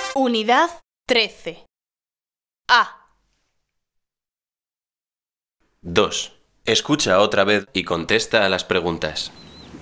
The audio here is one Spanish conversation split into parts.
Unidad 13. A. 2. Escucha otra vez y contesta a las preguntas.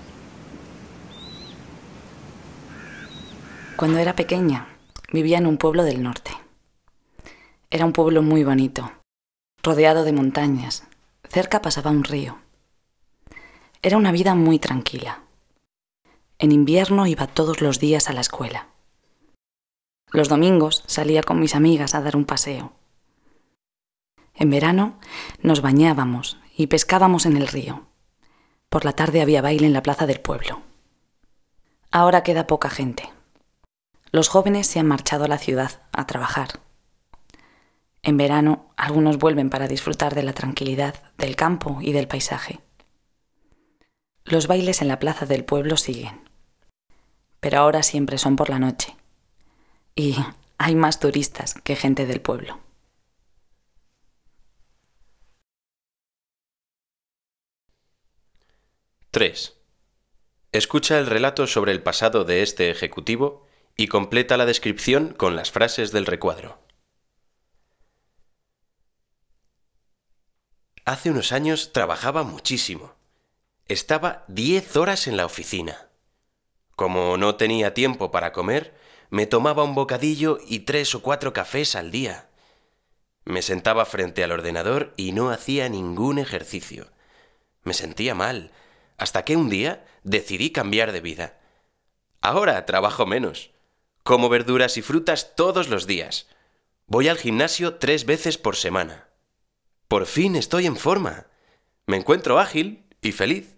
Cuando era pequeña, vivía en un pueblo del norte. Era un pueblo muy bonito, rodeado de montañas. Cerca pasaba un río. Era una vida muy tranquila. En invierno iba todos los días a la escuela. Los domingos salía con mis amigas a dar un paseo. En verano nos bañábamos y pescábamos en el río. Por la tarde había baile en la plaza del pueblo. Ahora queda poca gente. Los jóvenes se han marchado a la ciudad a trabajar. En verano, algunos vuelven para disfrutar de la tranquilidad, del campo y del paisaje. Los bailes en la plaza del pueblo siguen, pero ahora siempre son por la noche. Y hay más turistas que gente del pueblo. Tres. Escucha el relato sobre el pasado de este ejecutivo y completa la descripción con las frases del recuadro. Hace unos años trabajaba muchísimo. Estaba 10 horas en la oficina. Como no tenía tiempo para comer, me tomaba un bocadillo y 3 o 4 cafés al día. Me sentaba frente al ordenador y no hacía ningún ejercicio. Me sentía mal, hasta que un día decidí cambiar de vida. Ahora trabajo menos. Como verduras y frutas todos los días. Voy al gimnasio 3 veces por semana. Por fin estoy en forma. Me encuentro ágil y feliz.